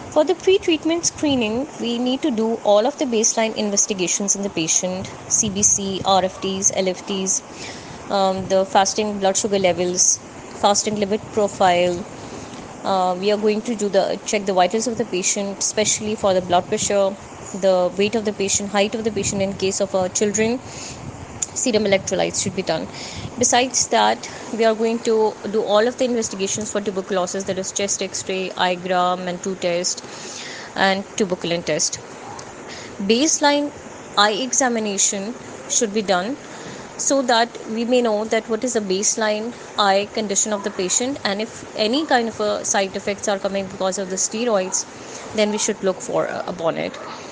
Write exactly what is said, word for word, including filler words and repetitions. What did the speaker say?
For the pre-treatment screening, we need to do all of the baseline investigations in the patient: C B C, R F Ts, L F Ts, um, the fasting blood sugar levels, fasting lipid profile. Uh, we are going to do the check the vitals of the patient, especially for the blood pressure, the weight of the patient, height of the patient. In case of uh, children, serum electrolytes should be done. Besides that, we are going to do all of the investigations for tuberculosis, that is chest x-ray, I G R A, Mantoux test, and tuberculin test. Baseline eye examination should be done so that we may know that what is the baseline eye condition of the patient, and if any kind of a side effects are coming because of the steroids, then we should look for uh, upon it.